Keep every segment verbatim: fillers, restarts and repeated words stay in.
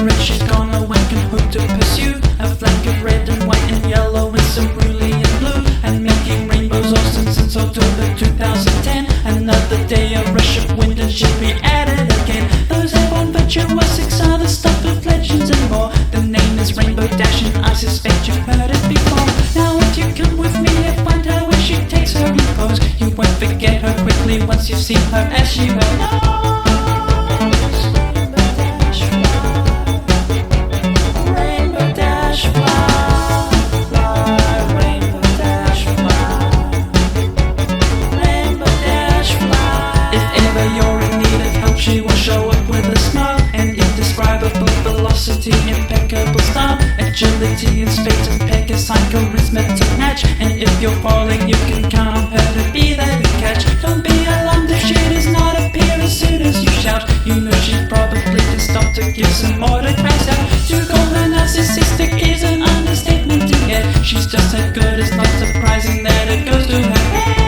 red, she's gone away, can hope to pursue a flank of red and white and yellow and some cerulean blue, and making rainbows awesome since October two thousand ten. Another day, a rush of wind and she'll be at it again. Those airborne virtuosics are the stuff of legends and more. The name is Rainbow Dash and I suspect you've heard it before. Now if you come with me and find her where she takes her repose, you won't forget her quickly once you've seen her as she well knows. She will show up with a smile, an indescribable velocity, impeccable style, agility in space and Pegasus, charisma to match. And if you're falling, you can count on her to be there to catch. Don't be alarmed if she does not appear as soon as you shout. You know she probably just stopped to give some autographs out. To call her narcissistic is an understatement to get. She's just as good, it's not surprising that it goes to her head.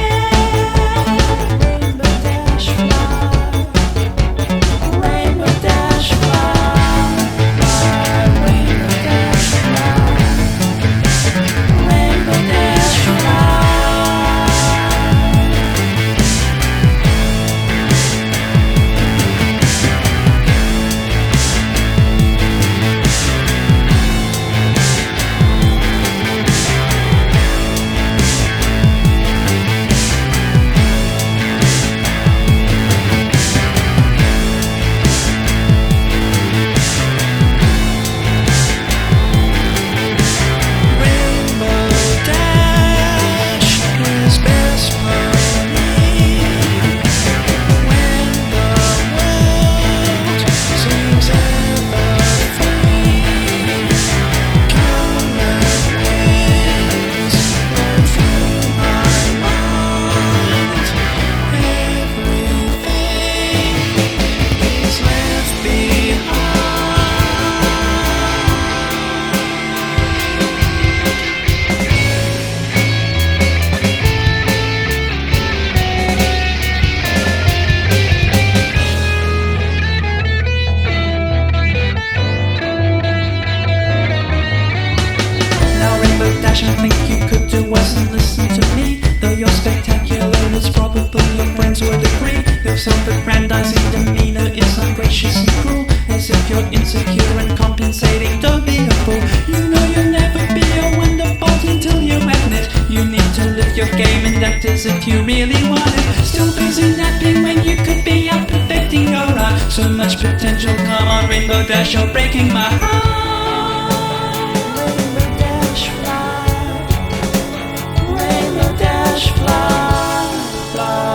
I think you could do worse than listen to me. Though you're spectacular, it's probably your friends would agree. Your self-aggrandizing demeanor is ungracious and cruel, as if you're insecure and compensating. Don't be a fool. You know you'll never be a wonderbolt until you admit you need to lift your game and act as if you really want it. Still busy napping when you could be out perfecting your art. So much potential, come on Rainbow Dash, you're breaking my heart.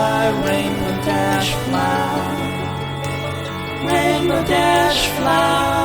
Rainbow Dash fly.